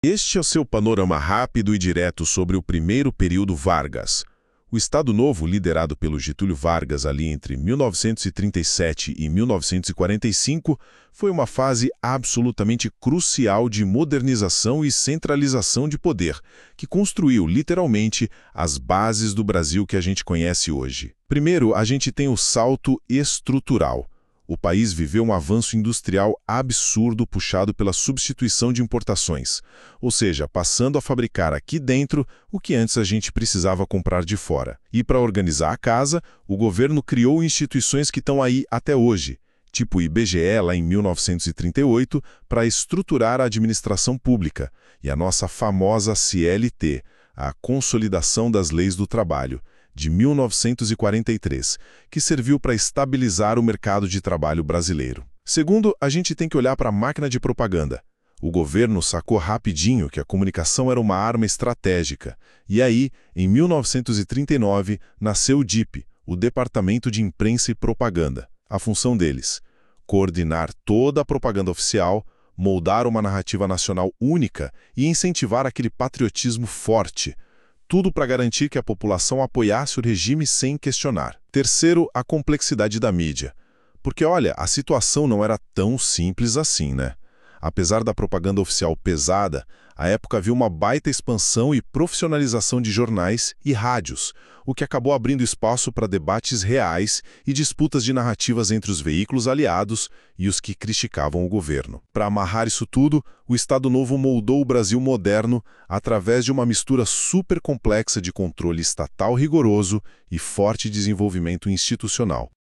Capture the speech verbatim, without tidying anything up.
Este é o seu panorama rápido e direto sobre o primeiro período Vargas. O Estado Novo, liderado pelo Getúlio Vargas ali entre mil novecentos e trinta e sete e mil novecentos e quarenta e cinco, foi uma fase absolutamente crucial de modernização e centralização de poder, que construiu, literalmente, as bases do Brasil que a gente conhece hoje. Primeiro, a gente tem o salto estrutural. O país viveu um avanço industrial absurdo puxado pela substituição de importações, ou seja, passando a fabricar aqui dentro o que antes a gente precisava comprar de fora. E para organizar a casa, o governo criou instituições que estão aí até hoje, tipo o I B G E lá em mil novecentos e trinta e oito, para estruturar a administração pública, e a nossa famosa C L T, a Consolidação das Leis do Trabalho, de mil novecentos e quarenta e três, que serviu para estabilizar o mercado de trabalho brasileiro. Segundo, a gente tem que olhar para a máquina de propaganda. O governo sacou rapidinho que a comunicação era uma arma estratégica. E aí, em mil novecentos e trinta e nove, nasceu o D I P, o Departamento de Imprensa e Propaganda. A função deles: coordenar toda a propaganda oficial, moldar uma narrativa nacional única e incentivar aquele patriotismo forte. Tudo para garantir que a população apoiasse o regime sem questionar. Terceiro, a complexidade da mídia. Porque, olha, a situação não era tão simples assim, né? Apesar da propaganda oficial pesada, a época viu uma baita expansão e profissionalização de jornais e rádios, o que acabou abrindo espaço para debates reais e disputas de narrativas entre os veículos aliados e os que criticavam o governo. Para amarrar isso tudo, o Estado Novo moldou o Brasil moderno através de uma mistura super complexa de controle estatal rigoroso e forte desenvolvimento institucional.